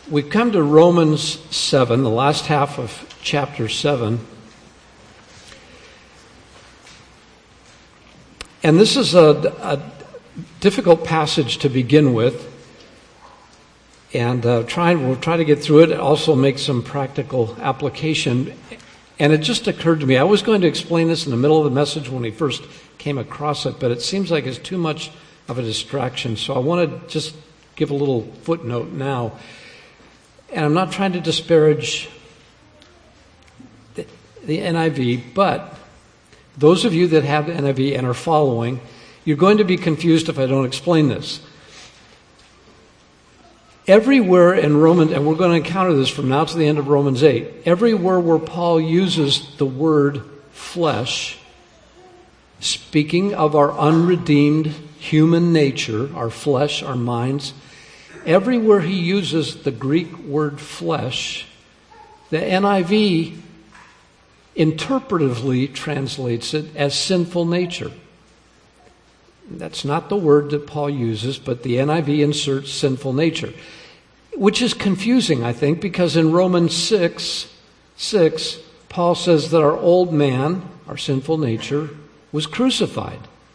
We've come to Romans 7, the last half of chapter 7. And this is a difficult passage to begin with. And we'll try to get through it and also make some practical application. And it just occurred to me, I was going to explain this in the middle of the message when we first came across it, but it seems like it's too much of a distraction. So I want to just give a little footnote now. And I'm not trying to disparage the NIV, but those of you that have the NIV and are following, you're going to be confused if I don't explain this. Everywhere in Romans, and we're going to encounter this from now to the end of Romans 8, everywhere where Paul uses the word flesh, speaking of our unredeemed human nature, our flesh, our minds, everywhere he uses the Greek word flesh, the NIV interpretively translates it as sinful nature. That's not the word that Paul uses, but the NIV inserts sinful nature, which is confusing, I think, because in Romans 6, Paul says that our old man, our sinful nature, was crucified.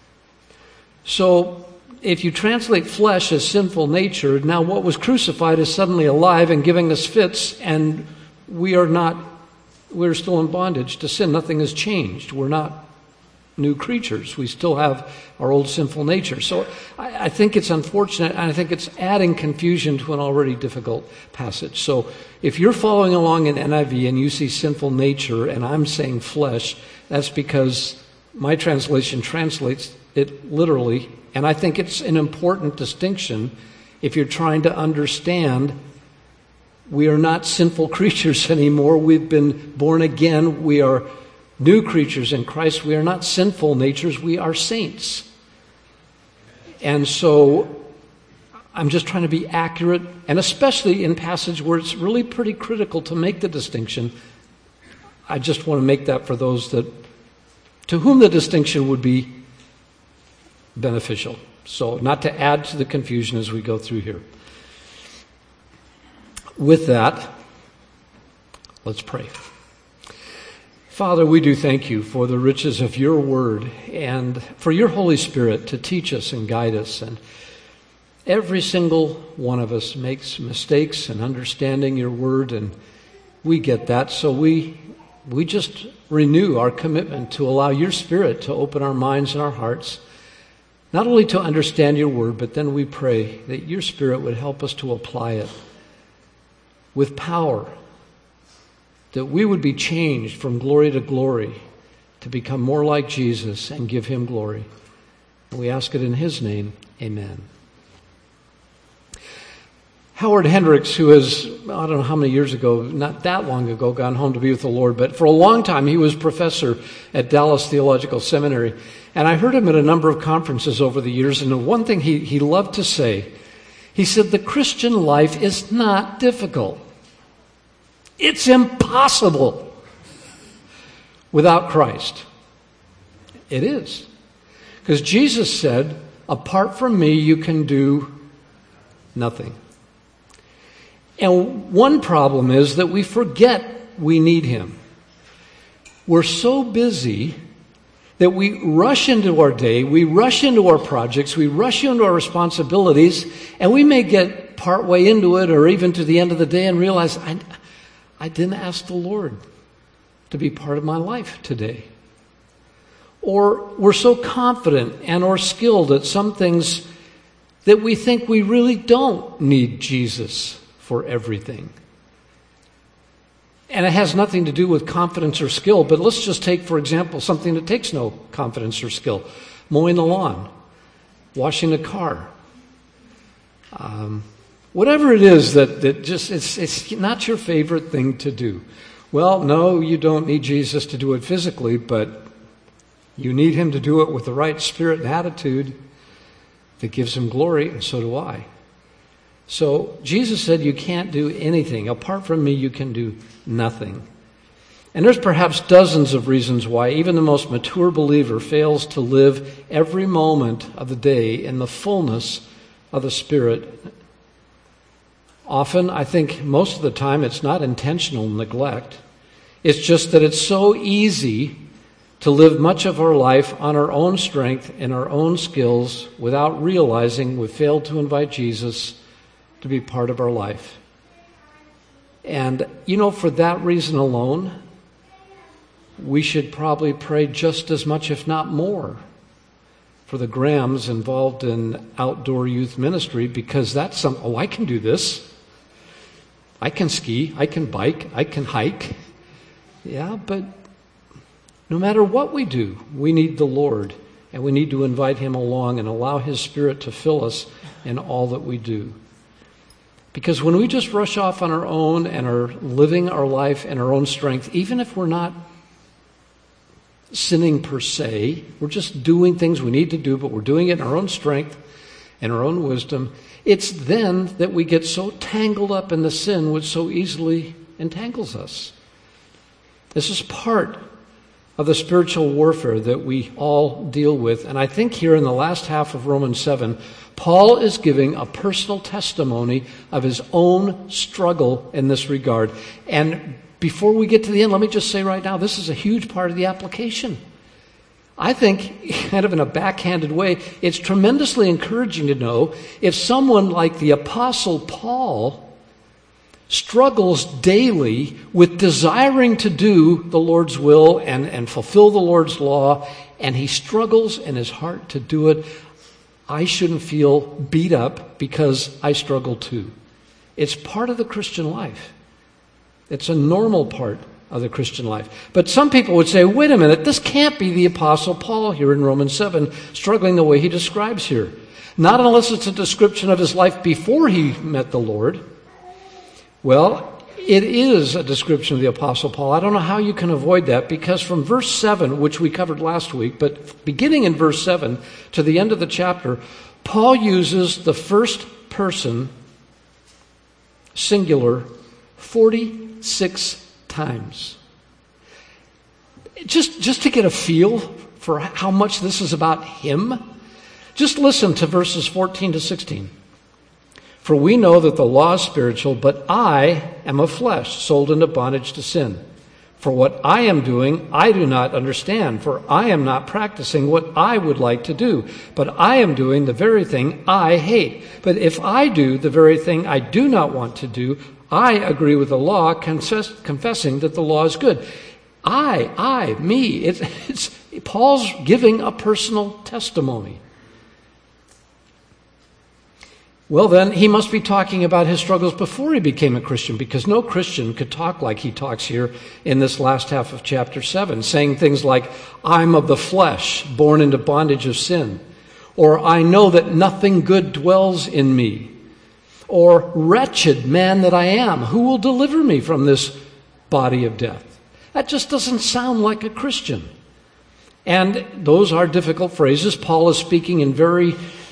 So if you translate flesh as sinful nature, now what was crucified is suddenly alive and giving us fits, and we're still in bondage to sin. Nothing has changed. We're not new creatures. We still have our old sinful nature. So I think it's unfortunate, and I think it's adding confusion to an already difficult passage. So if you're following along in NIV and you see sinful nature and I'm saying flesh, that's because my translation translates it literally, and I think it's an important distinction if you're trying to understand we are not sinful creatures anymore. We've been born again. We are new creatures in Christ. We are not sinful natures. We are saints. And so I'm just trying to be accurate, and especially in passage where it's really pretty critical to make the distinction. I just want to make that for those to whom the distinction would be beneficial. So not to add to the confusion as we go through here. With that, let's pray. Father, we do thank you for the riches of your word and for your Holy Spirit to teach us and guide us. And every single one of us makes mistakes in understanding your word, and we get that. So we just renew our commitment to allow your Spirit to open our minds and our hearts, not only to understand your word, but then we pray that your Spirit would help us to apply it with power, that we would be changed from glory to glory to become more like Jesus and give him glory. And we ask it in his name, amen. Howard Hendricks, who has, I don't know how many years ago, not that long ago, gone home to be with the Lord, but for a long time he was professor at Dallas Theological Seminary. And I heard him at a number of conferences over the years, and the one thing he loved to say, he said, the Christian life is not difficult. It's impossible without Christ. It is. Because Jesus said, apart from me, you can do nothing. And one problem is that we forget we need him. We're so busy that we rush into our day, we rush into our projects, we rush into our responsibilities, and we may get partway into it or even to the end of the day and realize, I didn't ask the Lord to be part of my life today. Or we're so confident and or skilled at some things that we think we really don't need Jesus for everything. And it has nothing to do with confidence or skill, but let's just take, for example, something that takes no confidence or skill. Mowing the lawn, washing the car. Whatever it is that just, it's not your favorite thing to do. Well, no, you don't need Jesus to do it physically, but you need him to do it with the right spirit and attitude that gives him glory, and so do I. So Jesus said you can't do anything. Apart from me, you can do nothing. And there's perhaps dozens of reasons why even the most mature believer fails to live every moment of the day in the fullness of the Spirit Often, I think most of the time, it's not intentional neglect. It's just that it's so easy to live much of our life on our own strength and our own skills without realizing we've failed to invite Jesus to be part of our life. And, for that reason alone, we should probably pray just as much, if not more, for the Grahams involved in outdoor youth ministry, because that's I can do this. I can ski, I can bike, I can hike. Yeah, but no matter what we do, we need the Lord, and we need to invite Him along and allow His Spirit to fill us in all that we do. Because when we just rush off on our own and are living our life in our own strength, even if we're not sinning per se, we're just doing things we need to do, but we're doing it in our own strength and our own wisdom, it's then that we get so tangled up in the sin which so easily entangles us. This is part of the spiritual warfare that we all deal with. And I think here in the last half of Romans 7, Paul is giving a personal testimony of his own struggle in this regard. And before we get to the end, let me just say right now, this is a huge part of the application. I think, kind of in a backhanded way, it's tremendously encouraging to know if someone like the Apostle Paul struggles daily with desiring to do the Lord's will and fulfill the Lord's law, and he struggles in his heart to do it, I shouldn't feel beat up because I struggle too. It's part of the Christian life. It's a normal part of the Christian life. But some people would say, wait a minute, this can't be the Apostle Paul here in Romans 7 struggling the way he describes here. Not unless it's a description of his life before he met the Lord. Well, it is a description of the Apostle Paul. I don't know how you can avoid that, because from verse 7, which we covered last week, but beginning in verse 7 to the end of the chapter, Paul uses the first person singular 46 times. Just to get a feel for how much this is about him, just listen to verses 14 to 16. For we know that the law is spiritual, but I am of flesh, sold into bondage to sin. For what I am doing, I do not understand, for I am not practicing what I would like to do, but I am doing the very thing I hate. But if I do the very thing I do not want to do, I agree with the law, confessing that the law is good. Me. It's Paul's giving a personal testimony. Well, then, he must be talking about his struggles before he became a Christian, because no Christian could talk like he talks here in this last half of chapter 7, saying things like, I'm of the flesh, born into bondage of sin, or I know that nothing good dwells in me, or wretched man that I am, who will deliver me from this body of death? That just doesn't sound like a Christian. And those are difficult phrases. Paul is speaking in very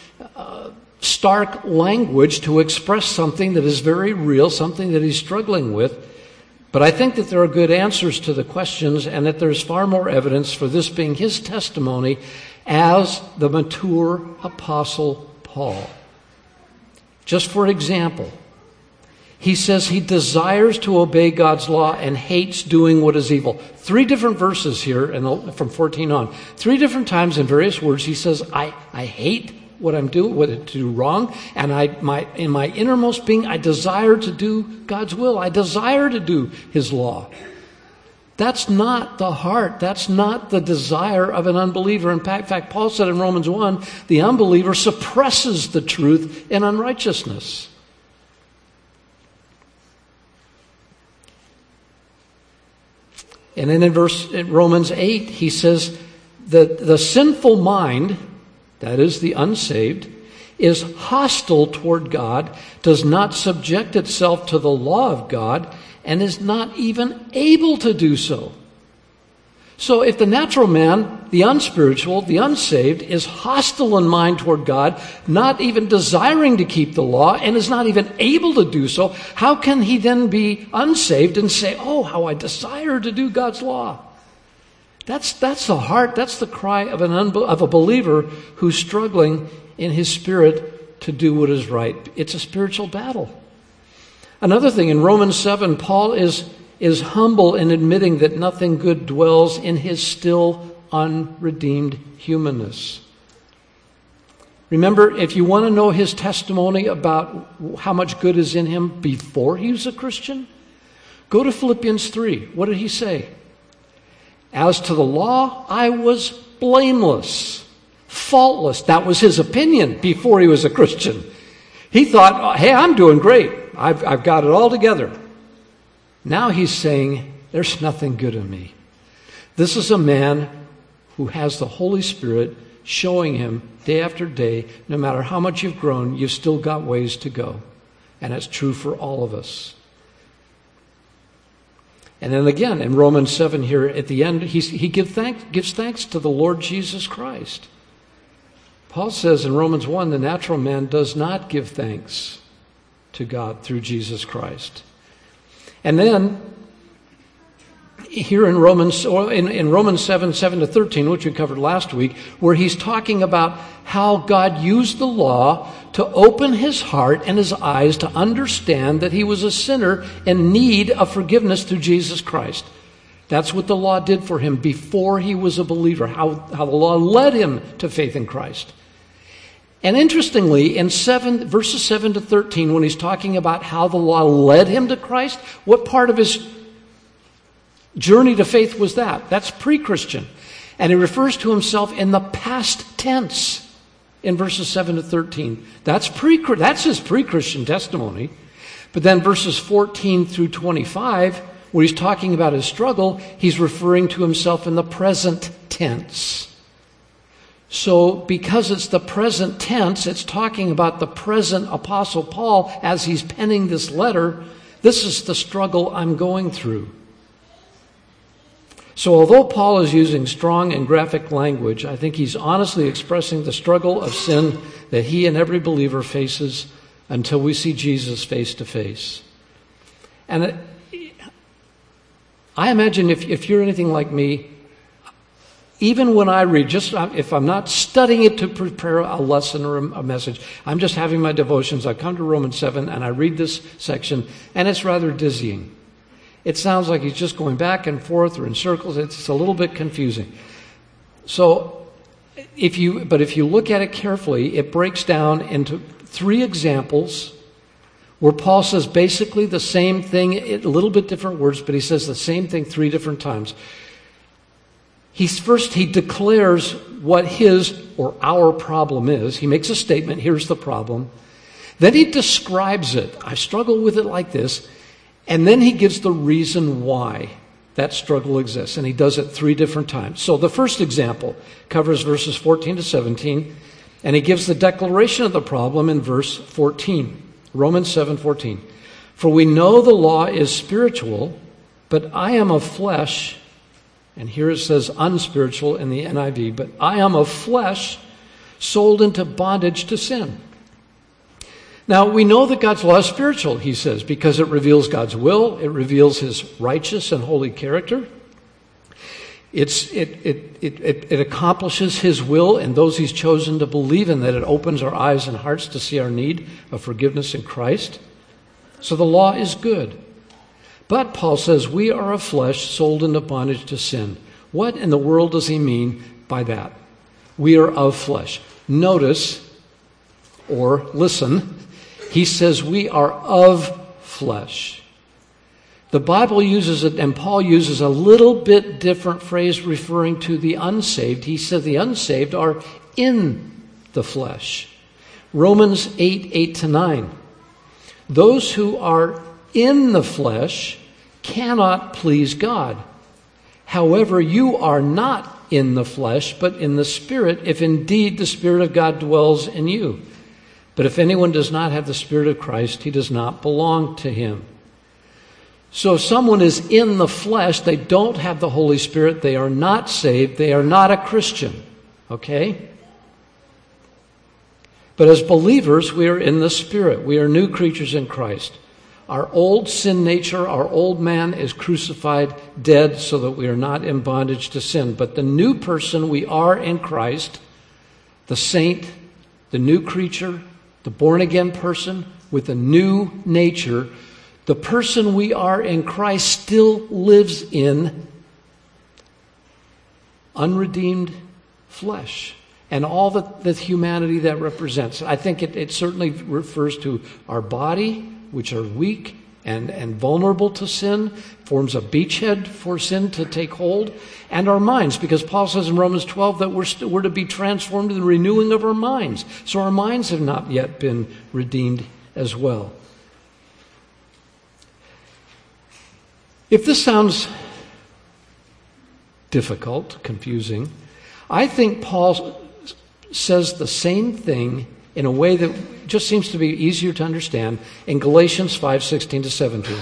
stark language to express something that is very real, something that he's struggling with. But I think that there are good answers to the questions, and that there's far more evidence for this being his testimony as the mature Apostle Paul. Just for example, he says he desires to obey God's law and hates doing what is evil. 3 different verses here from 14 on. 3 different times in various words he says, I hate what I'm doing, what to do wrong, and in my innermost being, I desire to do God's will. I desire to do His law. That's not the heart. That's not the desire of an unbeliever. In fact, Paul said in Romans 1, the unbeliever suppresses the truth in unrighteousness. And then in Romans 8, he says that the sinful mind, that is, the unsaved, is hostile toward God, does not subject itself to the law of God, and is not even able to do so. So if the natural man, the unspiritual, the unsaved, is hostile in mind toward God, not even desiring to keep the law, and is not even able to do so, how can he then be unsaved and say, oh, how I desire to do God's law? That's the heart, that's the cry of a believer who's struggling in his spirit to do what is right. It's a spiritual battle. Another thing, in Romans 7, Paul is humble in admitting that nothing good dwells in his still unredeemed humanness. Remember, if you want to know his testimony about how much good is in him before he was a Christian, go to Philippians 3. What did he say? As to the law, I was blameless, faultless. That was his opinion before he was a Christian. He thought, hey, I'm doing great. I've got it all together. Now he's saying, there's nothing good in me. This is a man who has the Holy Spirit showing him day after day, no matter how much you've grown, you've still got ways to go. And it's true for all of us. And then again, in Romans 7 here at the end, he gives thanks to the Lord Jesus Christ. Paul says in Romans 1, the natural man does not give thanks to God through Jesus Christ. And then, here in Romans 7, 7-13, which we covered last week, where he's talking about how God used the law to open his heart and his eyes to understand that he was a sinner in need of forgiveness through Jesus Christ. That's what the law did for him before he was a believer, how the law led him to faith in Christ. And interestingly, in verses 7-13, when he's talking about how the law led him to Christ, what part of his journey to faith was that? That's pre-Christian. And he refers to himself in the past tense in verses 7-13. That's his pre-Christian testimony. But then verses 14 through 25, where he's talking about his struggle, he's referring to himself in the present tense. So because it's the present tense, it's talking about the present Apostle Paul as he's penning this letter. This is the struggle I'm going through. So although Paul is using strong and graphic language, I think he's honestly expressing the struggle of sin that he and every believer faces until we see Jesus face to face. And I imagine if you're anything like me, even when I read, if I'm not studying it to prepare a lesson or a message, I'm just having my devotions. I come to Romans 7 and I read this section, and it's rather dizzying. It sounds like he's just going back and forth or in circles. It's a little bit confusing. So, if you look at it carefully, it breaks down into 3 examples where Paul says basically the same thing, a little bit different words, but he says the same thing 3 different times. He declares what his or our problem is. He makes a statement, here's the problem. Then he describes it. I struggle with it like this. And then he gives the reason why that struggle exists. And he does it 3 different times. So the first example covers verses 14-17. And he gives the declaration of the problem in verse 14. Romans 7:14. For we know the law is spiritual, but I am of flesh. And here it says unspiritual in the NIV. But I am of flesh, sold into bondage to sin. Now, we know that God's law is spiritual, he says, because it reveals God's will. It reveals his righteous and holy character. It accomplishes his will in those he's chosen to believe in, that it opens our eyes and hearts to see our need of forgiveness in Christ. So the law is good. But, Paul says, we are of flesh, sold into bondage to sin. What in the world does he mean by that? We are of flesh. Notice, or listen, he says we are of flesh. The Bible uses it, and Paul uses a little bit different phrase referring to the unsaved. He said the unsaved are in the flesh. Romans 8:8-9. Those who are in the flesh cannot please God. However, you are not in the flesh, but in the Spirit, if indeed the Spirit of God dwells in you. But if anyone does not have the Spirit of Christ, he does not belong to him. So if someone is in the flesh, they don't have the Holy Spirit, they are not saved, they are not a Christian. Okay? But as believers, we are in the Spirit. We are new creatures in Christ. Our old sin nature, our old man is crucified, dead, so that we are not in bondage to sin. But the new person we are in Christ, the saint, the new creature, the born-again person with a new nature, The person we are in Christ still lives in unredeemed flesh and all the humanity that represents. I think it certainly refers to our body, which are weak and vulnerable to sin, forms a beachhead for sin to take hold, and our minds, because Paul says in Romans 12 that we're to be transformed in the renewing of our minds. So our minds have not yet been redeemed as well. If this sounds difficult, confusing, I think Paul says the same thing in a way that just seems to be easier to understand in Galatians 5:16-17.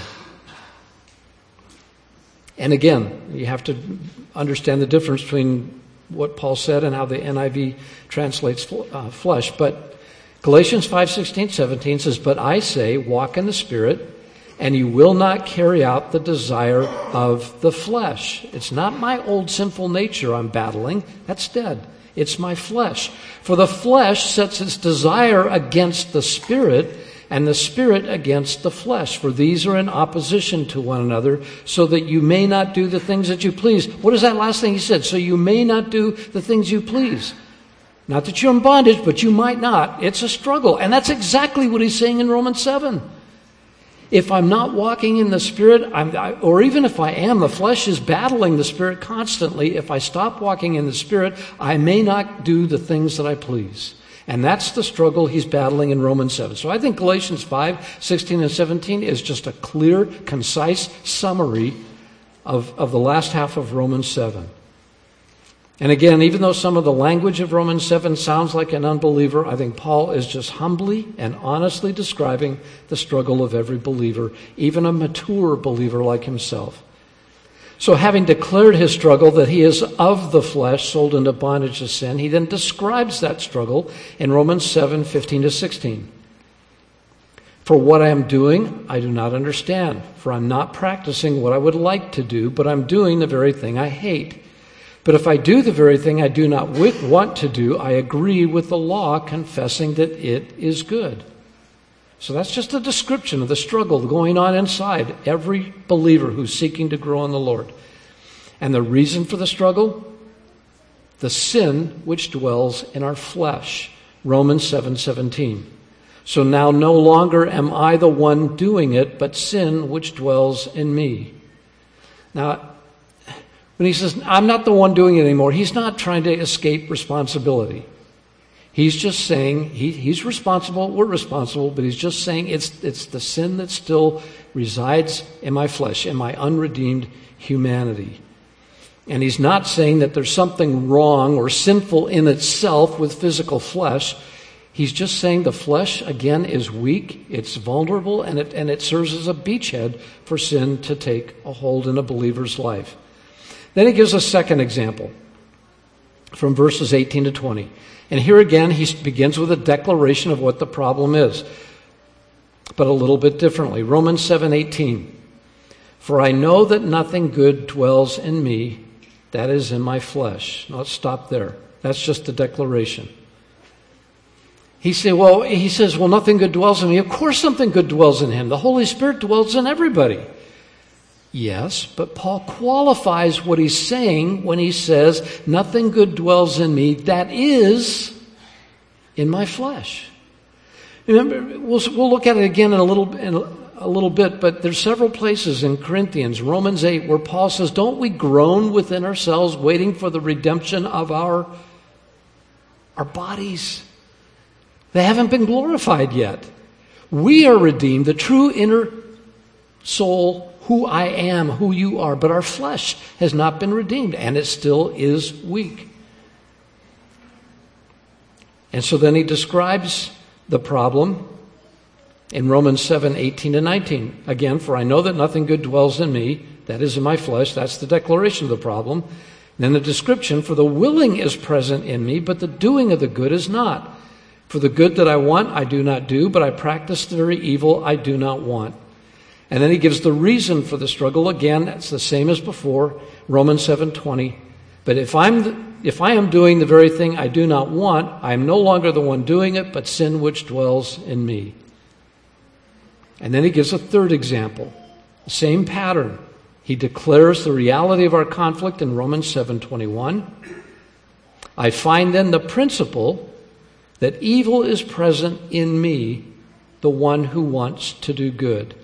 And again, you have to understand the difference between what Paul said and how the NIV translates flesh. But Galatians 5:16-17 says, "But I say, walk in the Spirit, and you will not carry out the desire of the flesh." It's not my old sinful nature I'm battling. That's dead. It's my flesh. For the flesh sets its desire against the Spirit, and the Spirit against the flesh. For these are in opposition to one another, so that you may not do the things that you please. What is that last thing he said? So you may not do the things you please. Not that you're in bondage, but you might not. It's a struggle. And that's exactly what he's saying in Romans 7. If I'm not walking in the Spirit, or even if I am, the flesh is battling the Spirit constantly. If I stop walking in the Spirit, I may not do the things that I please. And that's the struggle he's battling in Romans 7. So I think Galatians 5:16 and 17 is just a clear, concise summary of the last half of Romans 7. And again, even though some of the language of Romans 7 sounds like an unbeliever, I think Paul is just humbly and honestly describing the struggle of every believer, even a mature believer like himself. So having declared his struggle that he is of the flesh, sold into bondage to sin, he then describes that struggle in Romans 7:15-16. "For what I am doing, I do not understand, for I'm not practicing what I would like to do, but I'm doing the very thing I hate. But if I do the very thing I do not want to do, I agree with the law, confessing that it is good." So that's just a description of the struggle going on inside every believer who's seeking to grow in the Lord. And the reason for the struggle? The sin which dwells in our flesh. Romans 7:17. "So now no longer am I the one doing it, but sin which dwells in me." Now, when he says, I'm not the one doing it anymore, he's not trying to escape responsibility. He's just saying he's responsible, we're responsible, but he's just saying it's the sin that still resides in my flesh, in my unredeemed humanity. And he's not saying that there's something wrong or sinful in itself with physical flesh. He's just saying the flesh, again, is weak, it's vulnerable, and it serves as a beachhead for sin to take a hold in a believer's life. Then he gives a second example from verses 18-20. And here again, he begins with a declaration of what the problem is, but a little bit differently. Romans 7:18. "For I know that nothing good dwells in me, that is in my flesh." Now let's stop there. That's just the declaration. He says, well, nothing good dwells in me. Of course something good dwells in him. The Holy Spirit dwells in everybody. Yes, but Paul qualifies what he's saying when he says, nothing good dwells in me, that is in my flesh. Remember, we'll look at it again in a little bit, but there's several places in Corinthians, Romans 8, where Paul says, don't we groan within ourselves waiting for the redemption of our bodies? They haven't been glorified yet. We are redeemed, the true inner soul, who I am, who you are, but our flesh has not been redeemed, and it still is weak. And so then he describes the problem in Romans 7:18-19. Again, "For I know that nothing good dwells in me, that is in my flesh." That's the declaration of the problem. And then the description, "For the willing is present in me, but the doing of the good is not. For the good that I want, I do not do, but I practice the very evil I do not want." And then he gives the reason for the struggle. Again, that's the same as before, Romans 7:20. "But if I am doing the very thing I do not want, I am no longer the one doing it, but sin which dwells in me." And then he gives a third example. The same pattern. He declares the reality of our conflict in Romans 7:21. I find then the principle that evil is present in me, the one who wants to do good.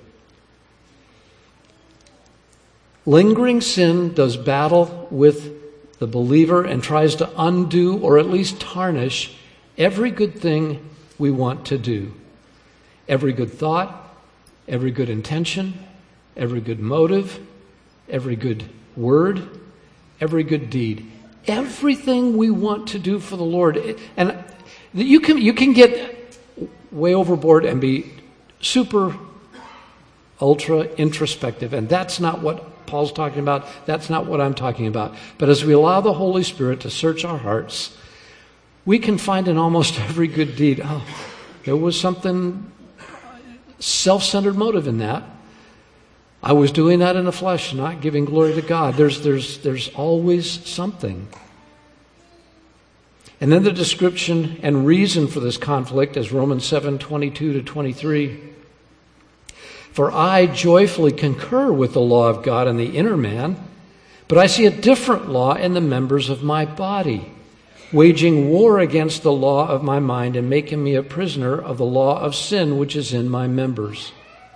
Lingering sin does battle with the believer and tries to undo or at least tarnish every good thing we want to do. Every good thought, every good intention, every good motive, every good word, every good deed. Everything we want to do for the Lord. And you can get way overboard and be super, ultra introspective. And that's not what Paul's talking about. That's not what I'm talking about. But as we allow the Holy Spirit to search our hearts, we can find in almost every good deed, oh, there was something self-centered motive in that. I was doing that in the flesh, not giving glory to God. There's always something. And then the description and reason for this conflict is Romans 7:22-23. For I joyfully concur with the law of God in the inner man, but I see a different law in the members of my body, waging war against the law of my mind and making me a prisoner of the law of sin which is in my members.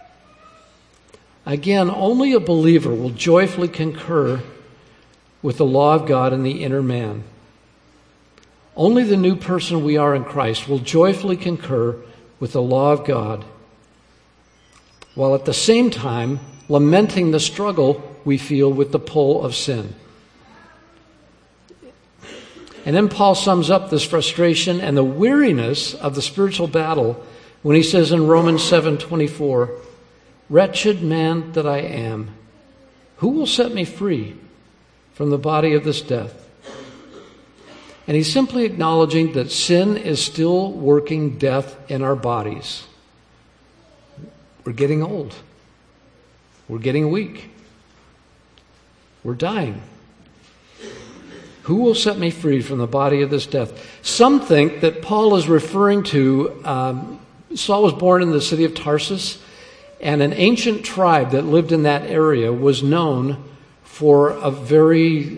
Again, only a believer will joyfully concur with the law of God in the inner man. Only the new person we are in Christ will joyfully concur with the law of God, while at the same time lamenting the struggle we feel with the pull of sin. And then Paul sums up this frustration and the weariness of the spiritual battle when he says in Romans 7:24, wretched man that I am, who will set me free from the body of this death? And he's simply acknowledging that sin is still working death in our bodies. We're getting old. We're getting weak. We're dying. Who will set me free from the body of this death? Some think that Paul is referring to, Saul was born in the city of Tarsus, and an ancient tribe that lived in that area was known for a very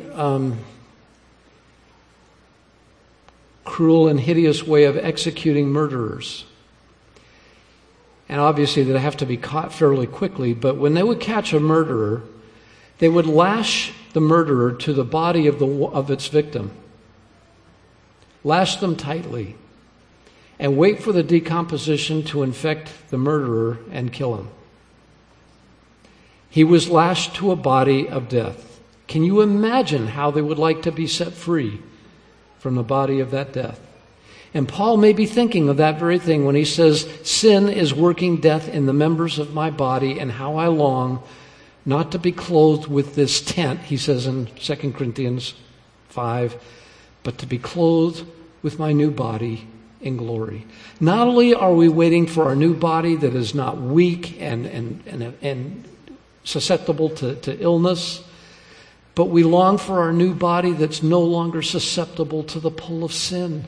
cruel and hideous way of executing murderers. And obviously they'd have to be caught fairly quickly, but when they would catch a murderer, they would lash the murderer to the body of its victim, lash them tightly, and wait for the decomposition to infect the murderer and kill him. He was lashed to a body of death. Can you imagine how they would like to be set free from the body of that death? And Paul may be thinking of that very thing when he says, sin is working death in the members of my body, and how I long not to be clothed with this tent, he says in 2 Corinthians 5, but to be clothed with my new body in glory. Not only are we waiting for our new body that is not weak and susceptible to illness, but we long for our new body that's no longer susceptible to the pull of sin.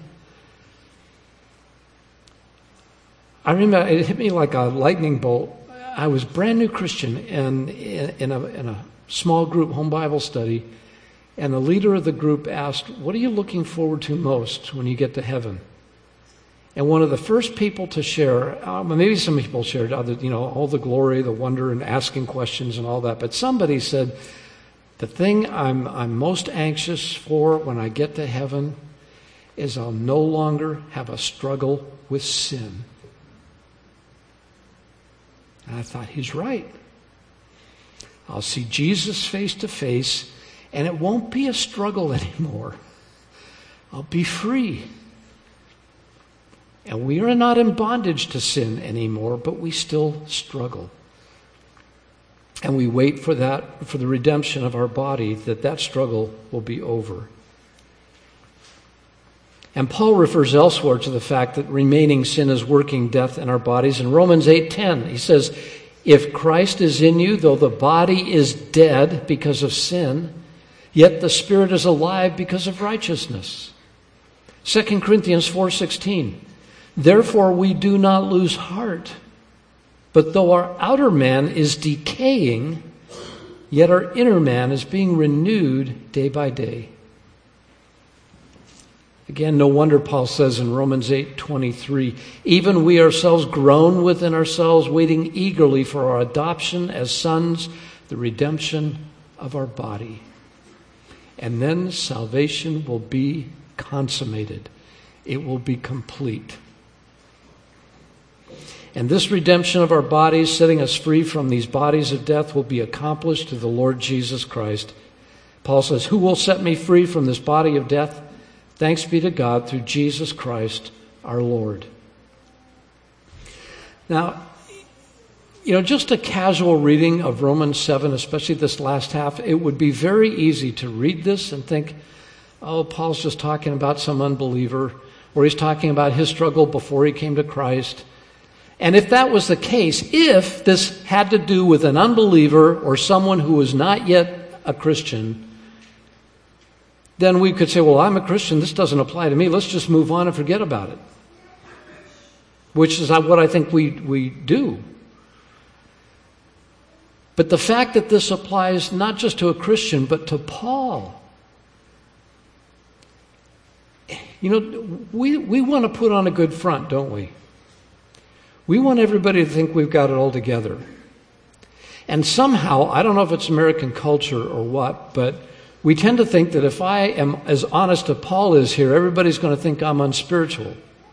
I remember it hit me like a lightning bolt. I was a brand new Christian and in a small group home Bible study, and the leader of the group asked, what are you looking forward to most when you get to heaven? And one of the first people to share, maybe some people shared all the glory, the wonder, and asking questions and all that, but somebody said, the thing I'm most anxious for when I get to heaven is I'll no longer have a struggle with sin. And I thought, he's right. I'll see Jesus face to face, and it won't be a struggle anymore. I'll be free. And we are not in bondage to sin anymore, but we still struggle. And we wait for the redemption of our body, that struggle will be over. And Paul refers elsewhere to the fact that remaining sin is working death in our bodies. In Romans 8:10, he says, if Christ is in you, though the body is dead because of sin, yet the spirit is alive because of righteousness. 2 Corinthians 4:16, therefore we do not lose heart, But though our outer man is decaying, yet our inner man is being renewed day by day. Again, no wonder Paul says in Romans 8:23, even we ourselves groan within ourselves, waiting eagerly for our adoption as sons, the redemption of our body. And then salvation will be consummated. It will be complete. And this redemption of our bodies, setting us free from these bodies of death, will be accomplished through the Lord Jesus Christ. Paul says, who will set me free from this body of death? Thanks be to God through Jesus Christ our Lord. Now, just a casual reading of Romans 7, especially this last half, it would be very easy to read this and think, oh, Paul's just talking about some unbeliever, or he's talking about his struggle before he came to Christ. And if that was the case, if this had to do with an unbeliever or someone who was not yet a Christian, then we could say, well, I'm a Christian, this doesn't apply to me, let's just move on and forget about it. Which is what I think we do. But the fact that this applies not just to a Christian, but to Paul. We want to put on a good front, don't we? We want everybody to think we've got it all together. And somehow, I don't know if it's American culture or what, but we tend to think that if I am as honest as Paul is here, everybody's going to think I'm unspiritual.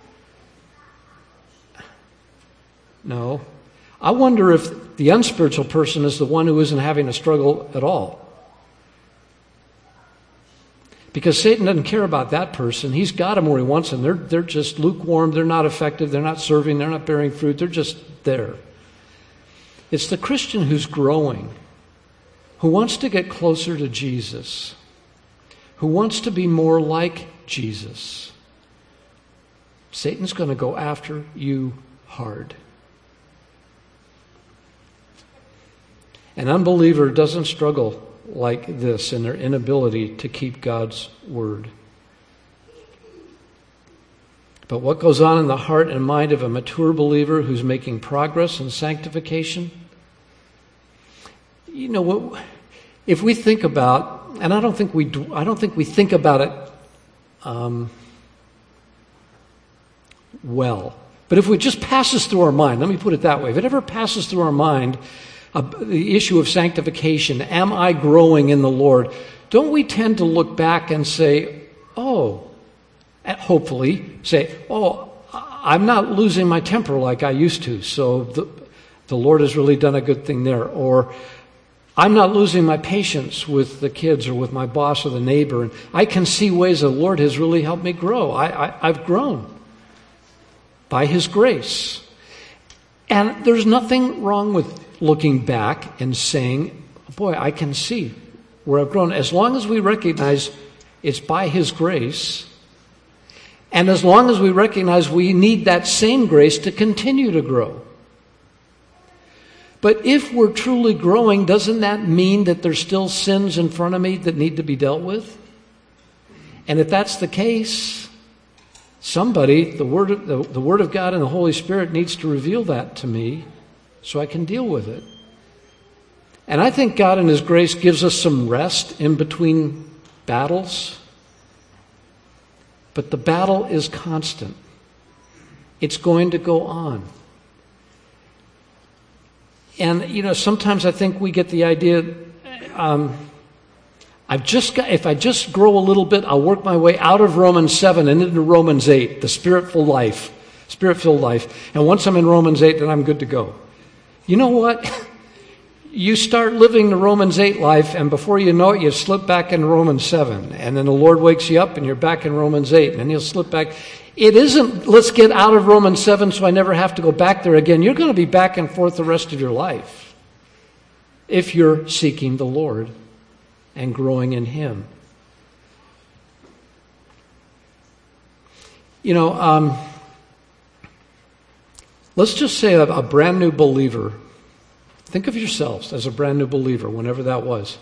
No. I wonder if the unspiritual person is the one who isn't having a struggle at all. Because Satan doesn't care about that person. He's got them where he wants them. They're just lukewarm. They're not effective. They're not serving. They're not bearing fruit. They're just there. It's the Christian who's growing, who wants to get closer to Jesus, who wants to be more like Jesus. Satan's going to go after you hard. An unbeliever doesn't struggle like this in their inability to keep God's word. But what goes on in the heart and mind of a mature believer who's making progress in sanctification? If we think about, and I don't think we think about it well. But if it just passes through our mind, let me put it that way. If it ever passes through our mind, the issue of sanctification, am I growing in the Lord? Don't we tend to look back and say, hopefully say, I'm not losing my temper like I used to, so the Lord has really done a good thing there. Or I'm not losing my patience with the kids or with my boss or the neighbor. And I can see ways the Lord has really helped me grow. I've grown by His grace. And there's nothing wrong with looking back and saying, boy, I can see where I've grown. As long as we recognize it's by His grace, and as long as we recognize we need that same grace to continue to grow. But if we're truly growing, doesn't that mean that there's still sins in front of me that need to be dealt with? And if that's the case, somebody, the Word of God and the Holy Spirit needs to reveal that to me so I can deal with it. And I think God in His grace gives us some rest in between battles. But the battle is constant. It's going to go on. And, sometimes I think we get the idea, if I just grow a little bit, I'll work my way out of Romans 7 and into Romans 8, the spirit-filled life. And once I'm in Romans 8, then I'm good to go. You know what? You start living the Romans 8 life, and before you know it, you slip back in Romans 7. And then the Lord wakes you up, and you're back in Romans 8, and then you'll slip back. It isn't, let's get out of Romans 7 so I never have to go back there again. You're going to be back and forth the rest of your life if you're seeking the Lord and growing in Him. Let's just say a brand new believer. Think of yourselves as a brand new believer, whenever that was.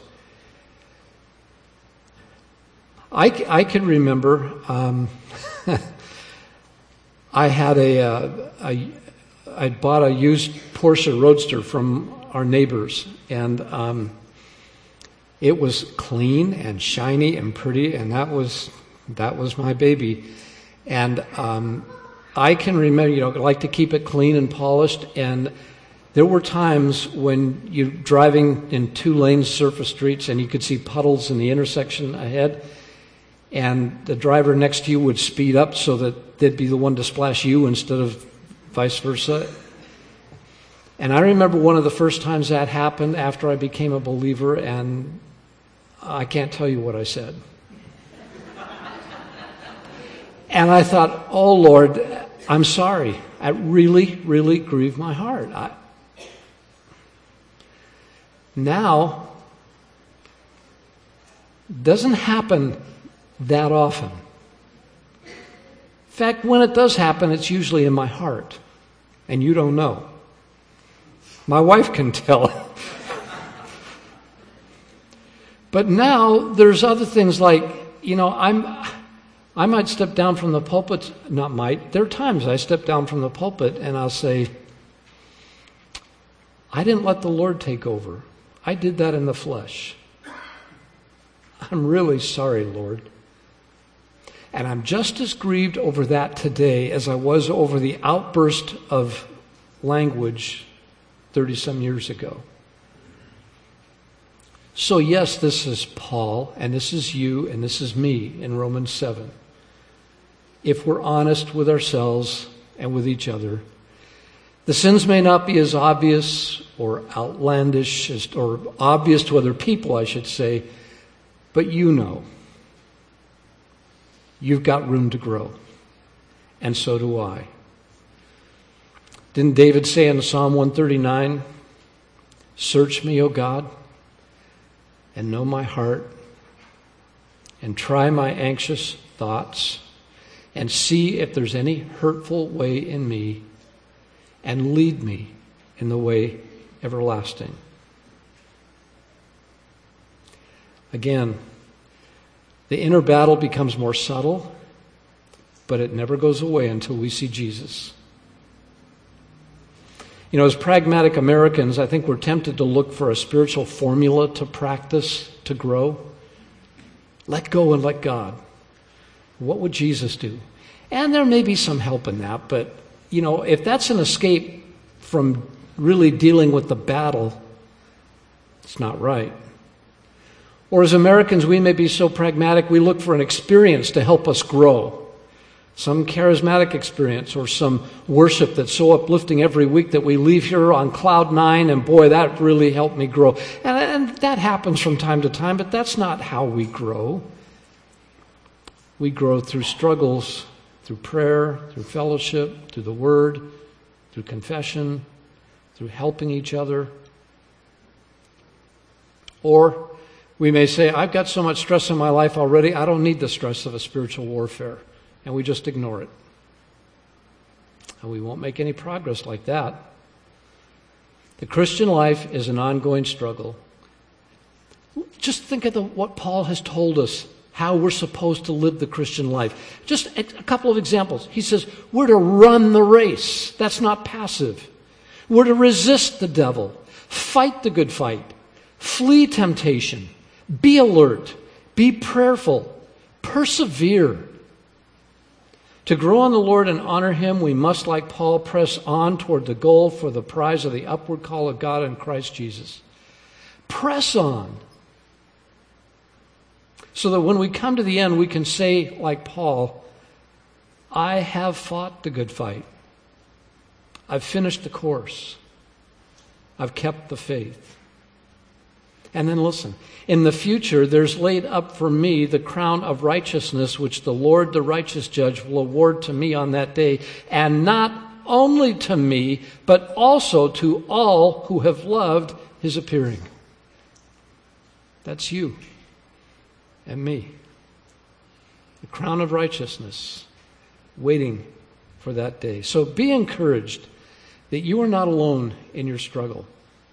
I can remember I had a I bought a used Porsche Roadster from our neighbors, and it was clean and shiny and pretty, and that was my baby. And I can remember, I like to keep it clean and polished, and there were times when you're driving in 2-lane surface streets and you could see puddles in the intersection ahead, and the driver next to you would speed up so that they'd be the one to splash you instead of vice versa. And I remember one of the first times that happened after I became a believer, and I can't tell you what I said. And I thought, oh Lord, I'm sorry. It really, really grieved my heart. Now, doesn't happen that often. In fact, when it does happen, it's usually in my heart, and you don't know. My wife can tell. But now there's other things like, I might step down from the pulpit, there are times I step down from the pulpit and I'll say, I didn't let the Lord take over. I did that in the flesh. I'm really sorry, Lord. And I'm just as grieved over that today as I was over the outburst of language 30-some years ago. So yes, this is Paul, and this is you, and this is me in Romans 7. If we're honest with ourselves and with each other, the sins may not be as obvious or outlandish or obvious to other people, I should say, but you know. You've got room to grow, and so do I. Didn't David say in Psalm 139, search me, O God, and know my heart, and try my anxious thoughts, and see if there's any hurtful way in me, and lead me in the way everlasting. Again, the inner battle becomes more subtle, but it never goes away until we see Jesus. As pragmatic Americans, I think we're tempted to look for a spiritual formula to practice, to grow. Let go and let God. What would Jesus do? And there may be some help in that, but, if that's an escape from really dealing with the battle, it's not right. Or as Americans, we may be so pragmatic, we look for an experience to help us grow. Some charismatic experience or some worship that's so uplifting every week that we leave here on cloud 9 and boy, that really helped me grow. And that happens from time to time, but that's not how we grow. We grow through struggles, through prayer, through fellowship, through the Word, through confession, through helping each other. Or we may say, I've got so much stress in my life already, I don't need the stress of a spiritual warfare. And we just ignore it. And we won't make any progress like that. The Christian life is an ongoing struggle. Just think of what Paul has told us, how we're supposed to live the Christian life. Just a couple of examples. He says, we're to run the race. That's not passive. We're to resist the devil, fight the good fight, flee temptation, be alert, be prayerful, persevere. To grow in the Lord and honor Him, we must, like Paul, press on toward the goal for the prize of the upward call of God in Christ Jesus. Press on. So that when we come to the end, we can say, like Paul, I have fought the good fight. I've finished the course. I've kept the faith. And then listen, in the future there's laid up for me the crown of righteousness, which the Lord, the righteous judge, will award to me on that day, and not only to me, but also to all who have loved His appearing. That's you and me. The crown of righteousness, waiting for that day. So be encouraged that you are not alone in your struggle.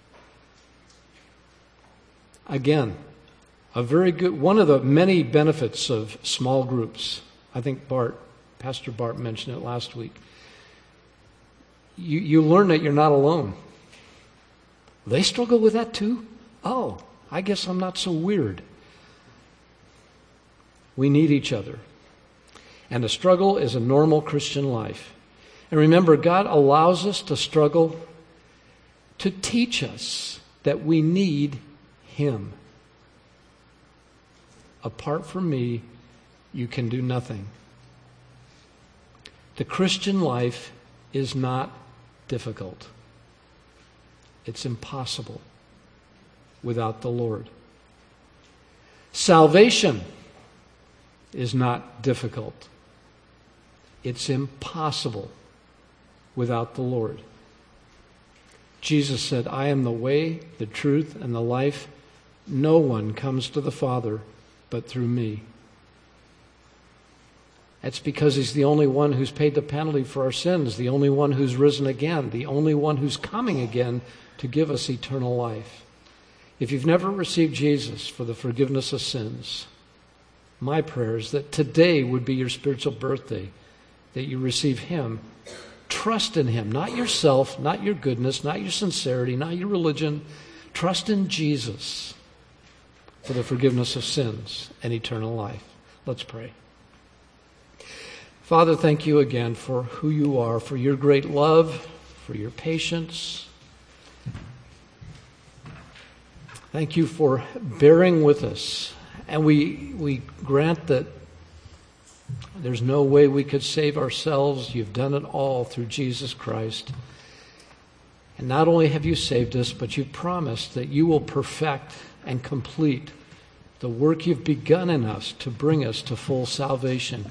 Again, one of the many benefits of small groups, I think Pastor Bart mentioned it last week. you learn that you're not alone. They struggle with that too? Oh, I guess I'm not so weird. We need each other. And the struggle is a normal Christian life. And remember, God allows us to struggle to teach us that we need Him. Apart from me, you can do nothing. The Christian life is not difficult. It's impossible without the Lord. Salvation is not difficult. It's impossible without the Lord. Jesus said, I am the way, the truth, and the life. No one comes to the Father but through me. That's because He's the only one who's paid the penalty for our sins, the only one who's risen again, the only one who's coming again to give us eternal life. If you've never received Jesus for the forgiveness of sins, my prayer is that today would be your spiritual birthday, that you receive Him. Trust in Him, not yourself, not your goodness, not your sincerity, not your religion. Trust in Jesus for the forgiveness of sins and eternal life. Let's pray. Father, thank you again for who you are, for your great love, for your patience. Thank you for bearing with us. And we grant that there's no way we could save ourselves. You've done it all through Jesus Christ. And not only have you saved us, but you've promised that you will perfect and complete the work you've begun in us to bring us to full salvation.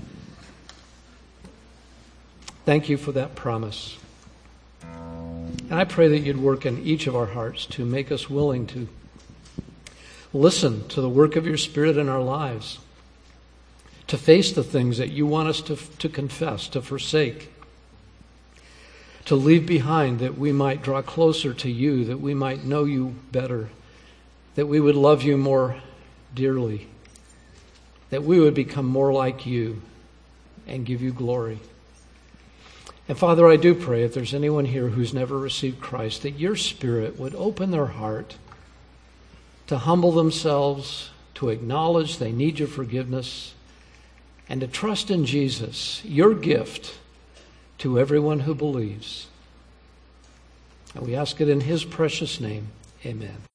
Thank you for that promise. And I pray that you'd work in each of our hearts to make us willing to listen to the work of your Spirit in our lives, to face the things that you want us to confess, to forsake, to leave behind, that we might draw closer to you, that we might know you better, that we would love you more dearly, that we would become more like you and give you glory. And Father, I do pray if there's anyone here who's never received Christ, that your Spirit would open their heart to humble themselves, to acknowledge they need your forgiveness, and to trust in Jesus, your gift to everyone who believes. And we ask it in His precious name. Amen.